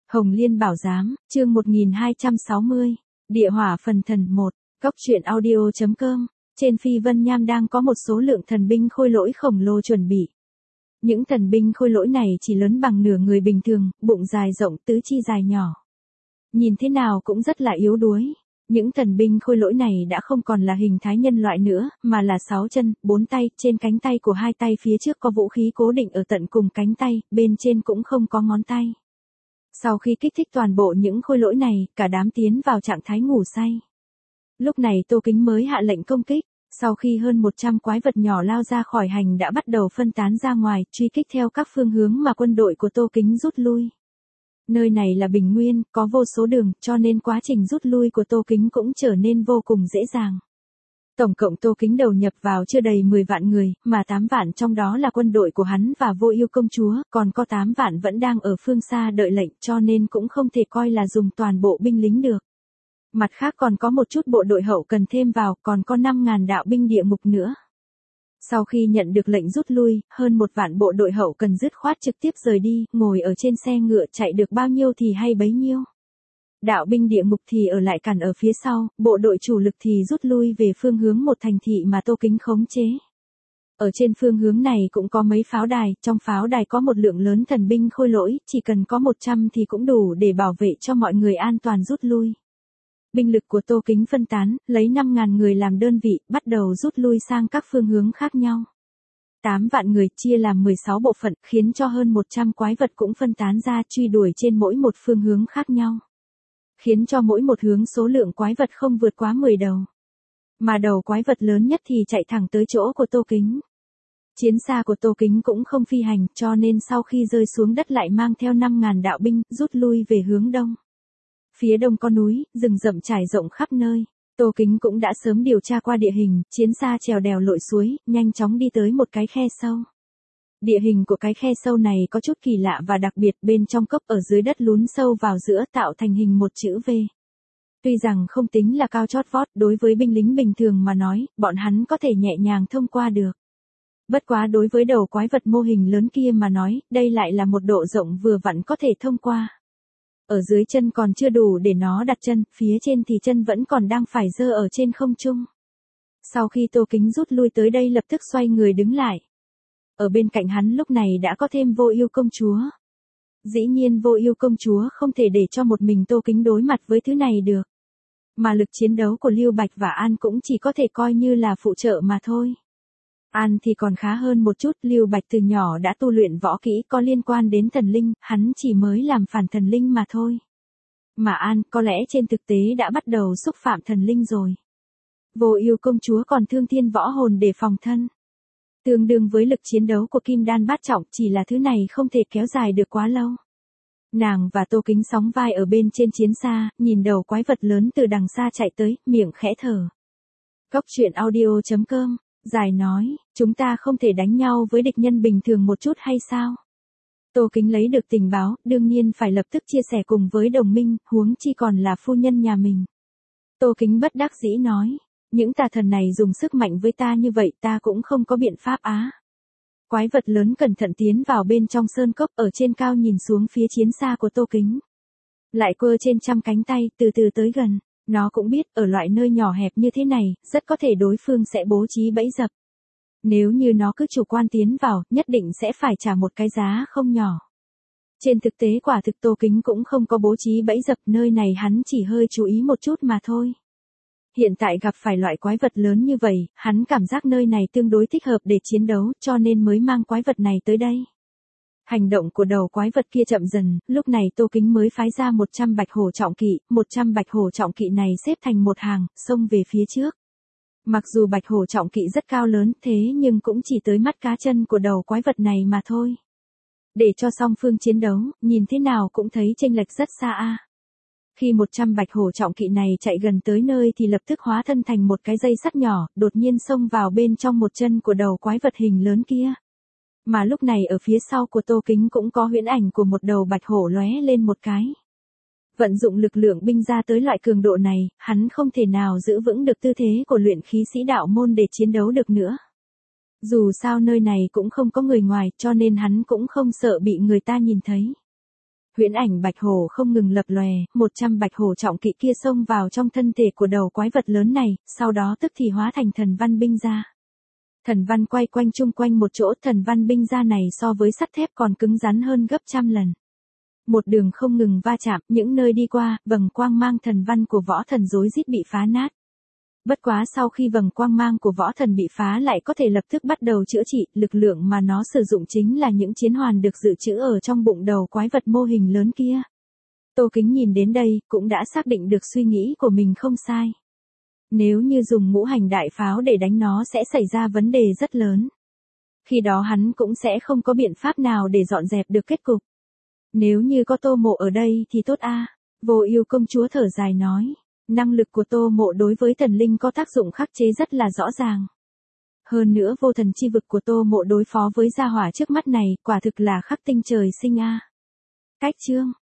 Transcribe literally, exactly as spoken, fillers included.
Hồng Liên Bảo Giám, chương một nghìn hai trăm sáu mươi, Địa Hỏa Phần Thần một, Cốc truyện audio.com, trên Phi Vân Nham đang có một số lượng thần binh khôi lỗi khổng lồ chuẩn bị. Những thần binh khôi lỗi này chỉ lớn bằng nửa người bình thường, bụng dài rộng tứ chi dài nhỏ. Nhìn thế nào cũng rất là yếu đuối. Những thần binh khôi lỗi này đã không còn là hình thái nhân loại nữa, mà là sáu chân, bốn tay, trên cánh tay của hai tay phía trước có vũ khí cố định ở tận cùng cánh tay, bên trên cũng không có ngón tay. Sau khi kích thích toàn bộ những khôi lỗi này, cả đám tiến vào trạng thái ngủ say. Lúc này Tô Kính mới hạ lệnh công kích, sau khi hơn một trăm quái vật nhỏ lao ra khỏi hành đã bắt đầu phân tán ra ngoài, truy kích theo các phương hướng mà quân đội của Tô Kính rút lui. Nơi này là bình nguyên, có vô số đường, cho nên quá trình rút lui của Tô Kính cũng trở nên vô cùng dễ dàng. Tổng cộng Tô Kính đầu nhập vào chưa đầy mười vạn người, mà tám vạn trong đó là quân đội của hắn và Vô Ưu công chúa, còn có tám vạn vẫn đang ở phương xa đợi lệnh, cho nên cũng không thể coi là dùng toàn bộ binh lính được. Mặt khác còn có một chút bộ đội hậu cần thêm vào, còn có năm ngàn đạo binh địa ngục nữa. Sau khi nhận được lệnh rút lui, hơn một vạn bộ đội hậu cần dứt khoát trực tiếp rời đi, ngồi ở trên xe ngựa chạy được bao nhiêu thì hay bấy nhiêu. Đạo binh địa ngục thì ở lại cản ở phía sau, bộ đội chủ lực thì rút lui về phương hướng một thành thị mà Tô Kính khống chế. Ở trên phương hướng này cũng có mấy pháo đài, trong pháo đài có một lượng lớn thần binh khôi lỗi, chỉ cần có một trăm thì cũng đủ để bảo vệ cho mọi người an toàn rút lui. Binh lực của Tô Kính phân tán, lấy năm ngàn người làm đơn vị, bắt đầu rút lui sang các phương hướng khác nhau. tám vạn người chia làm mười sáu bộ phận, khiến cho hơn một trăm quái vật cũng phân tán ra truy đuổi trên mỗi một phương hướng khác nhau. Khiến cho mỗi một hướng số lượng quái vật không vượt quá mười đầu. Mà đầu quái vật lớn nhất thì chạy thẳng tới chỗ của Tô Kính. Chiến xa của Tô Kính cũng không phi hành, cho nên sau khi rơi xuống đất lại mang theo năm ngàn đạo binh, rút lui về hướng đông. Phía đông có núi, rừng rậm trải rộng khắp nơi. Tô Kính cũng đã sớm điều tra qua địa hình, chiến xa trèo đèo lội suối, nhanh chóng đi tới một cái khe sâu. Địa hình của cái khe sâu này có chút kỳ lạ và đặc biệt, bên trong cốc ở dưới đất lún sâu vào giữa tạo thành hình một chữ V. Tuy rằng không tính là cao chót vót, đối với binh lính bình thường mà nói, bọn hắn có thể nhẹ nhàng thông qua được. Bất quá đối với đầu quái vật mô hình lớn kia mà nói, đây lại là một độ rộng vừa vặn có thể thông qua. Ở dưới chân còn chưa đủ để nó đặt chân, phía trên thì chân vẫn còn đang phải giơ ở trên không trung. Sau khi Tô Kính rút lui tới đây lập tức xoay người đứng lại. Ở bên cạnh hắn lúc này đã có thêm Vô Ưu công chúa. Dĩ nhiên Vô Ưu công chúa không thể để cho một mình Tô Kính đối mặt với thứ này được. Mà lực chiến đấu của Lưu Bạch và An cũng chỉ có thể coi như là phụ trợ mà thôi. An thì còn khá hơn một chút, Lưu Bạch từ nhỏ đã tu luyện võ kỹ có liên quan đến thần linh, hắn chỉ mới làm phản thần linh mà thôi. Mà An có lẽ trên thực tế đã bắt đầu xúc phạm thần linh rồi. Vô Ưu công chúa còn thương thiên võ hồn để phòng thân. Tương đương với lực chiến đấu của Kim Đan bát trọng, chỉ là thứ này không thể kéo dài được quá lâu. Nàng và Tô Kính sóng vai ở bên trên chiến xa, nhìn đầu quái vật lớn từ đằng xa chạy tới, miệng khẽ thở. Cốc truyện audio.com, Giải nói, chúng ta không thể đánh nhau với địch nhân bình thường một chút hay sao? Tô Kính lấy được tình báo, đương nhiên phải lập tức chia sẻ cùng với đồng minh, huống chi còn là phu nhân nhà mình. Tô Kính bất đắc dĩ nói, những tà thần này dùng sức mạnh với ta như vậy ta cũng không có biện pháp á. Quái vật lớn cẩn thận tiến vào bên trong sơn cốc, ở trên cao nhìn xuống phía chiến xa của Tô Kính. Lại quơ trên trăm cánh tay, từ từ tới gần. Nó cũng biết, ở loại nơi nhỏ hẹp như thế này, rất có thể đối phương sẽ bố trí bẫy dập. Nếu như nó cứ chủ quan tiến vào, nhất định sẽ phải trả một cái giá không nhỏ. Trên thực tế quả thực Tô Kính cũng không có bố trí bẫy dập, nơi này hắn chỉ hơi chú ý một chút mà thôi. Hiện tại gặp phải loại quái vật lớn như vậy, hắn cảm giác nơi này tương đối thích hợp để chiến đấu, cho nên mới mang quái vật này tới đây. Hành động của đầu quái vật kia chậm dần, lúc này Tô Kính mới phái ra một trăm bạch hổ trọng kỵ, một trăm bạch hổ trọng kỵ này xếp thành một hàng, xông về phía trước. Mặc dù bạch hổ trọng kỵ rất cao lớn, thế nhưng cũng chỉ tới mắt cá chân của đầu quái vật này mà thôi. Để cho song phương chiến đấu, nhìn thế nào cũng thấy chênh lệch rất xa a. Khi một trăm bạch hổ trọng kỵ này chạy gần tới nơi thì lập tức hóa thân thành một cái dây sắt nhỏ, đột nhiên xông vào bên trong một chân của đầu quái vật hình lớn kia. Mà lúc này ở phía sau của Tô Kính cũng có huyễn ảnh của một đầu bạch hổ lóe lên một cái. Vận dụng lực lượng binh ra tới loại cường độ này, hắn không thể nào giữ vững được tư thế của luyện khí sĩ đạo môn để chiến đấu được nữa. Dù sao nơi này cũng không có người ngoài, cho nên hắn cũng không sợ bị người ta nhìn thấy. Huyễn ảnh bạch hổ không ngừng lập lòe, một trăm bạch hổ trọng kỵ kia xông vào trong thân thể của đầu quái vật lớn này, sau đó tức thì hóa thành thần văn binh ra. Thần văn quay quanh chung quanh một chỗ, thần văn binh ra này so với sắt thép còn cứng rắn hơn gấp trăm lần. Một đường không ngừng va chạm, những nơi đi qua, vầng quang mang thần văn của võ thần rối rít bị phá nát. Bất quá sau khi vầng quang mang của võ thần bị phá lại có thể lập tức bắt đầu chữa trị, lực lượng mà nó sử dụng chính là những chiến hoàn được dự trữ ở trong bụng đầu quái vật mô hình lớn kia. Tô Kính nhìn đến đây, cũng đã xác định được suy nghĩ của mình không sai. Nếu như dùng ngũ hành đại pháo để đánh nó sẽ xảy ra vấn đề rất lớn. Khi đó hắn cũng sẽ không có biện pháp nào để dọn dẹp được kết cục. Nếu như có Tô Mộ ở đây thì tốt a. Vô Ưu công chúa thở dài nói. Năng lực của Tô Mộ đối với thần linh có tác dụng khắc chế rất là rõ ràng. Hơn nữa vô thần chi vực của Tô Mộ đối phó với gia hỏa trước mắt này, quả thực là khắc tinh trời sinh a. Cách chương